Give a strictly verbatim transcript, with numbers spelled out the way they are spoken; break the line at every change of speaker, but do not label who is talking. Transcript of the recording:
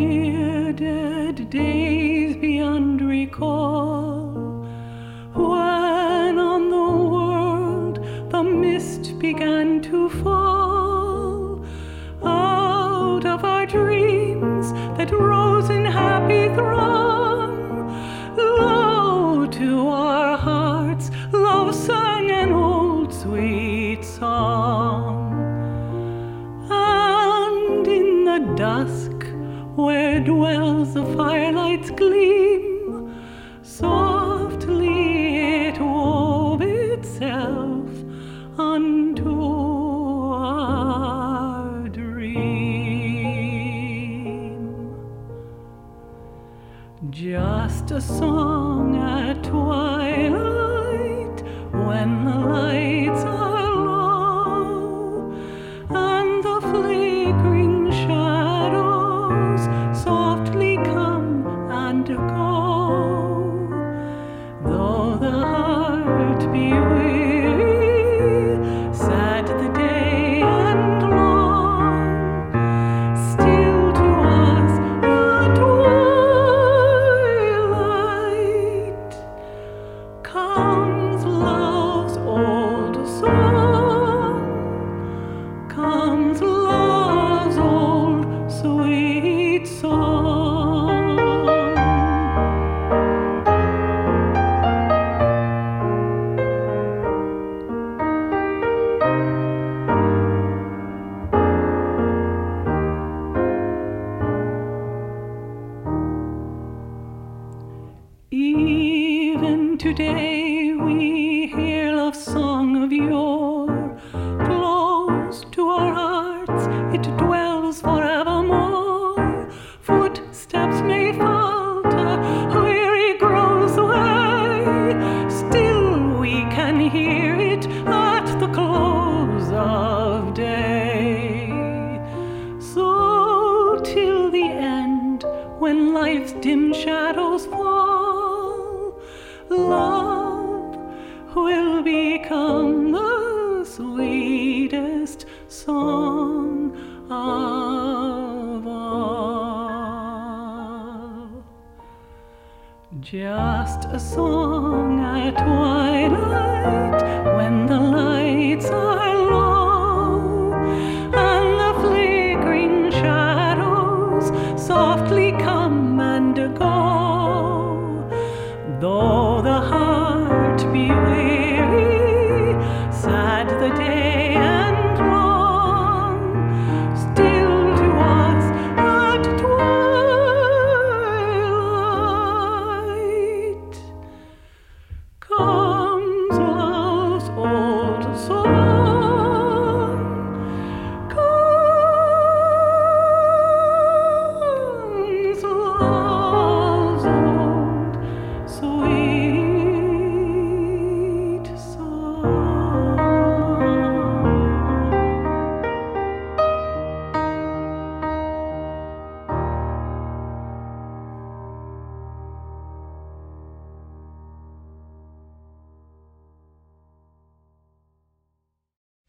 bearded days beyond recall, when on the world the mist began to fall, out of our dreams that rose in happy throng, lo, to our hearts love sang an old sweet song. And in the dusk where dwells the firelight's gleam, softly it wove itself unto our dream. Just a song at twilight, when the lights are low and the flickering shadows softly come and go. Though the heart be weary, sad the day and long, still to us at twilight comes love's old song, comes love's old sweet song. Even today we hear love's song of yore, close to our hearts it dwells forevermore. Footsteps may falter, weary grows the way, still we can hear it at the close of day. So till the end, when life's dim shadows fall, love will become the sweetest song of all. Just a song at twilight, when the lights are low and the flickering shadows softly come and go. Though